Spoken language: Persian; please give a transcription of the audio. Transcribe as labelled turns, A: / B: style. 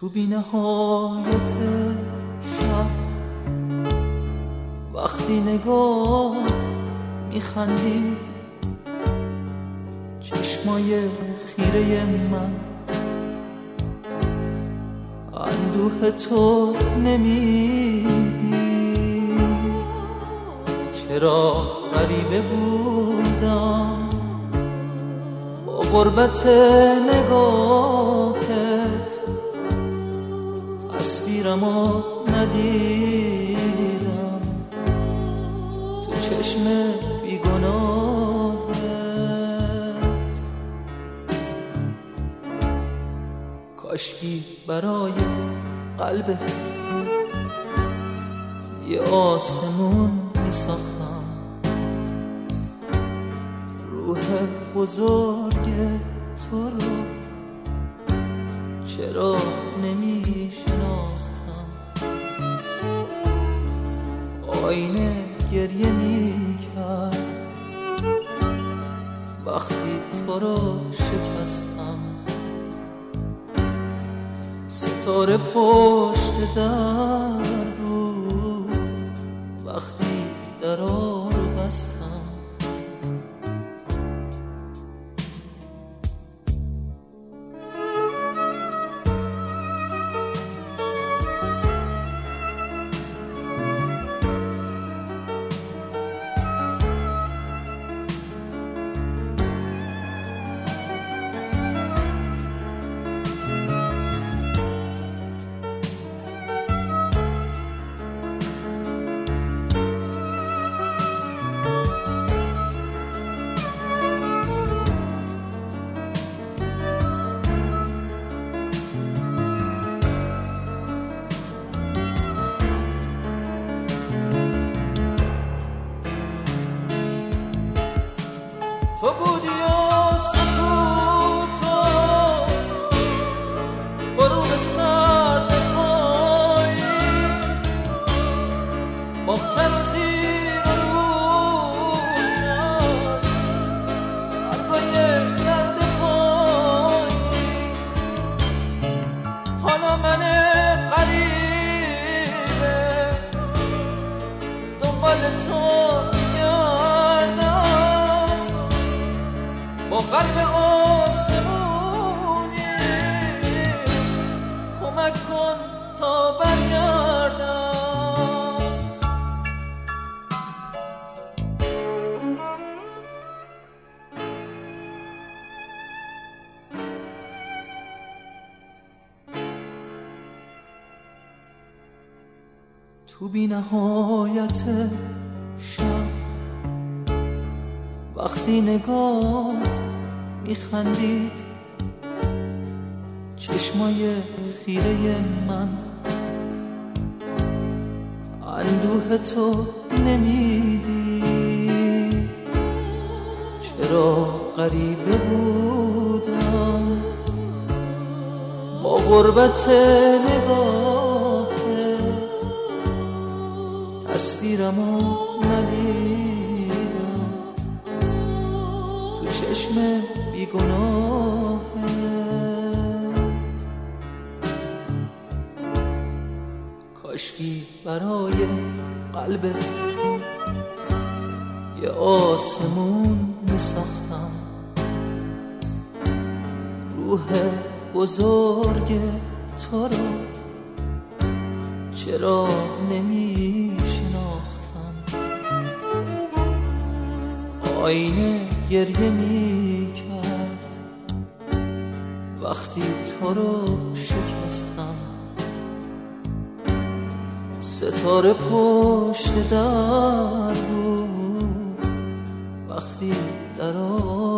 A: تو بی نهایت شب وقتی نگات میخندید، چشمای خیره من اندوه تو نمیدید. چرا غریبه بودم با غربت نگاهت، تصویرمو ندیدم تو چشم بیگناهت. کاشکی برای قلبت یه آسمون میساختم، روح بزرگ تو رو چرا نمیشناختم. آینه گریه میکرد وقتی تو رو شکستم. ستاره پشت در بود وقتی درا رو بستم. تو بودی و سکوتو غروب سرد پایی، محکم زیر روی کرد حرفای درد پایی. حالا من غریبه دنبال تو با قلب آسمونی، کمک کن تا برگردم. تو بی نهایت شب وقتی نگات میخندید، چشمای خیره من اندوه تو نمیدید. چرا غریبه بودم با غربت نگاهت، تصویرمو ندیدم تو چشم بیگناهت. کاشکی برای قلبت یه آسمون میساختم، روح بزرگ تو رو چرا نمیشناختم. آینه گریه میکرد وقتی تو رو شکستم. ستاره پشت در بود وقتی درا